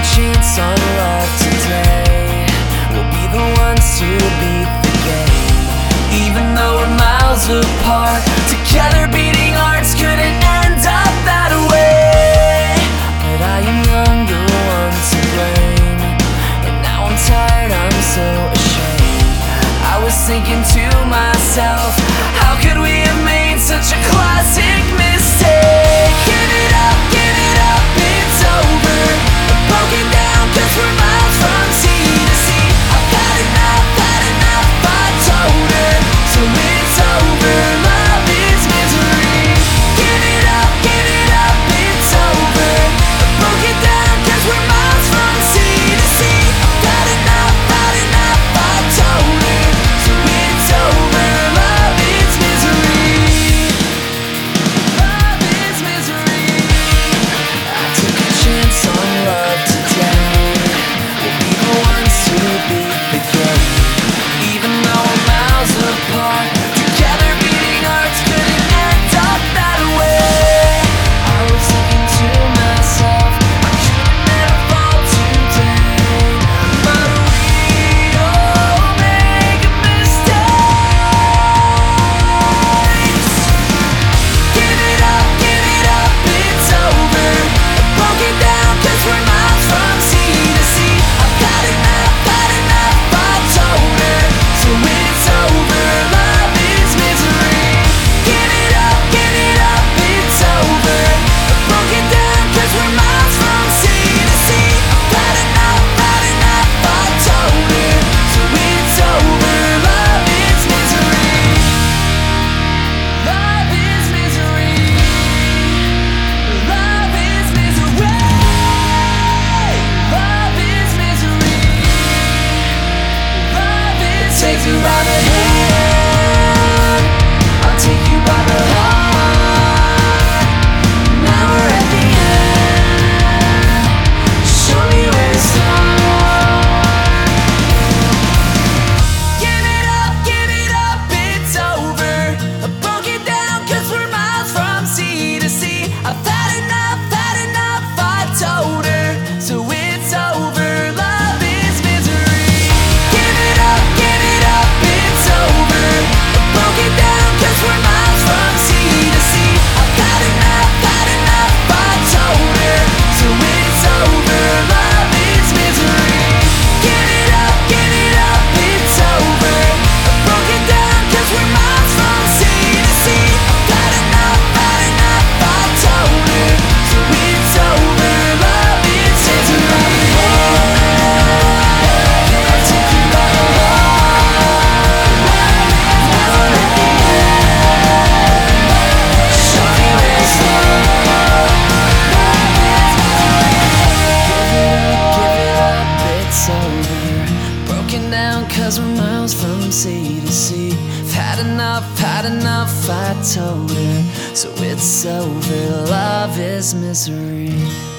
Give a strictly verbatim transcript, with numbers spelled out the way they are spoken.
chance on love today. We'll be the ones to beat the game. Even though we're miles apart, together beating hearts couldn't end up that way. But I am young, the one to blame, and now I'm tired, I'm so ashamed. I was thinking to myself, how could we have made such a classic mistake? Give it up, give it up, it's over. I'm broken down cause we're miles from sea to sea. I've had enough, had enough, I told her. So it's over, love is misery. Give it up, give it up, it's over. I'm broken down cause we're miles from sea to sea. I've had enough, had enough, I told her. So it's over, love is misery. Love is misery. I took a chance on love today. We'll be the ones to beat the game. Even though we're miles apart, together beating hearts couldn't end up that way. I was thinking to myself, I could've never fall today. But we all make mistakes. Give it up, give it up, it's over. I'm broken down cause we're miles from sea to sea. I've had enough, had enough, I told her. So it's over, love is misery. Give it up, give it up, it's over. I'm broken down cause we're miles from sea to sea. I've had enough, had enough, I told her. So it's over, love is misery. Love is misery. Love is misery. Love is misery. Love is take you by the hand, I'll take you by the heart. Now we're at the end, show me where to start. Give it up, give it up, it's over. I'm broken down cause we're miles from sea to sea. I've had enough, had enough, I told her. So it's over, love is misery. Give it up, give it up, it's over. I'm broken down cause we're miles from sea to sea. I've had enough, had enough, I told her. So it's over, love is misery. Give it up, give it up, it's over. I'm broken down cause we're miles from sea to sea. I've had enough, had enough, I told her. So it's over, love is misery. I'll take you by the heart. Now we're at the end, show me where to start. Give it up, give it up, it's over. Broken down cause we're miles from sea to sea. I've had enough, had enough, I told her. So it's over, love is misery.